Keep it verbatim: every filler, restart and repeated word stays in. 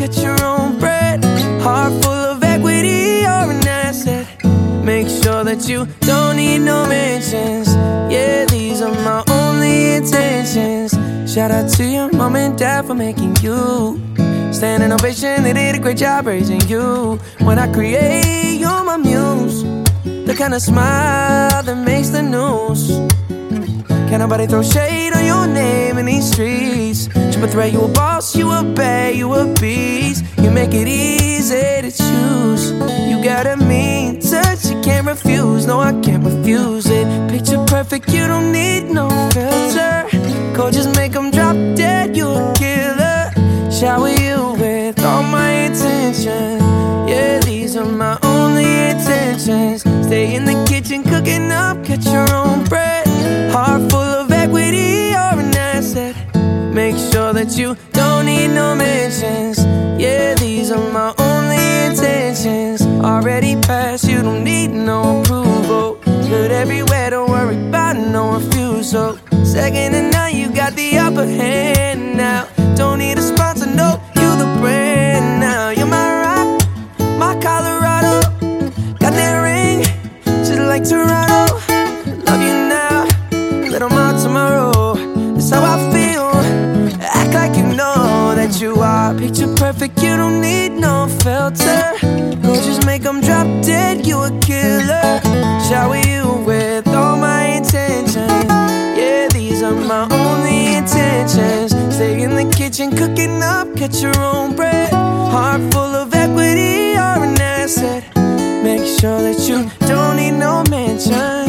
catch your own bread. Heart full of equity, you're an asset. Make sure that you don't need no mentions. Yeah, these are my only intentions. Shout out to your mom and dad for making you. Standing ovation, they did a great job raising you. When I create, you're my muse. The kind of smile that makes the news. Can't nobody throw shade on your name in these streets. Triple threat, you a boss, you a bae, you a beast. You make it easy to choose. You got a mean touch, you can't refuse. No, I can't refuse it. Picture perfect, you don't need no filter. Gorgeous, make them drop dead, you a killer. Shower you with all my attention. Yeah, these are my only intentions. Stay in the kitchen cooking up, catch your own bread. Heart full of equity, you're an asset. Make sure that you don't need no mentions. Yeah, these are my only intentions. Already passed, you don't need no approval. Good everywhere, don't worry about no refusal. Second to none, you got the upper hand now. Don't need a sponsor, no, you the brand now. You're my rock, my Colorado. Got that ring, just like Toronto. Love you now, little more tomorrow. That's how I feel. Act like you know that you are picture perfect, you don't need no filter. Gorgeous, make them drop dead, you a killer. Shower you with all my intentions. Yeah, these are my only intentions. Stay in the kitchen cooking up, get your own bread. Heart full of equity, you're an asset. Make sure that you don't need no mention.